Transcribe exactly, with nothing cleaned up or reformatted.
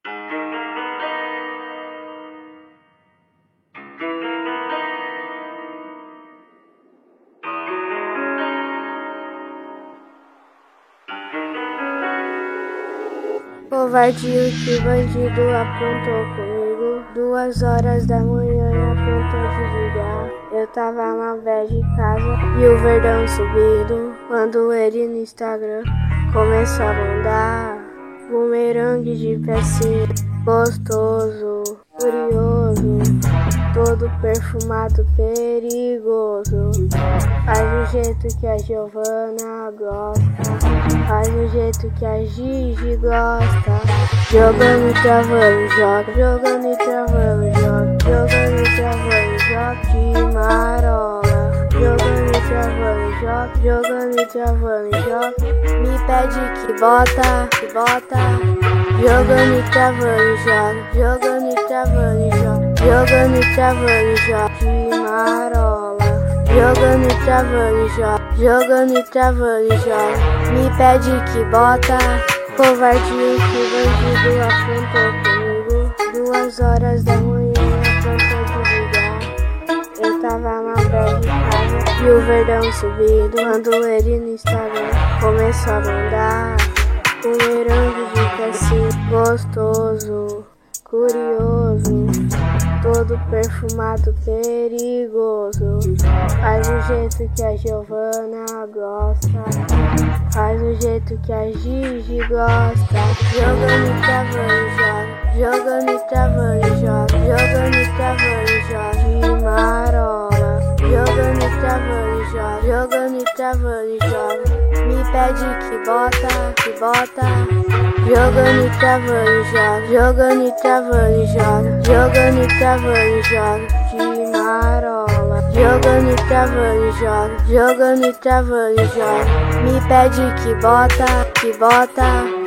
Covardia que bandido aprontou comigo. Duas horas da manhã e aprontou de ligar. Eu tava na bad de casa e o verdão subindo. Quando ele no Instagram começou a mandar bumerangue de pecinha. Gostoso, curioso, todo perfumado, perigoso. Faz do jeito que a Giovana gosta, faz do jeito que a Gigi gosta. Jogando e travando, joga, jogando e travando, joga, jogando e travando, joga de marola. Jogando e travando, joga, jogando e travando, joga. Me pede que bota, que bota. Jogando e travando, joga, jogando e travando, joga, jogando e travando, joga de marola. Jogando e travando, joga, jogando e travando, joga. Me pede que bota. Covardia que bandido aprontou comigo. Duas horas da manhã aprontou de ligar. Eu tava na bad de casa e o verdão subindo. Quando ele no Instagram começou a mandar bumerangue de pecinha. Gostoso, curioso, todo perfumado, perigoso. Faz do jeito que a Giovana gosta, faz do jeito que a Gigi gosta. Jogando e travando, joga, jogando e travando, joga, jogando e travando, joga de marola. Jogando e travando, joga, jogando e travando, joga. Me pede que bota, que bota. Jogando e travando, joga, jogando e travando, joga, jogando e travando, joga de marola. Jogando e travando, joga, jogando e travando, joga. Me pede que bota, que bota.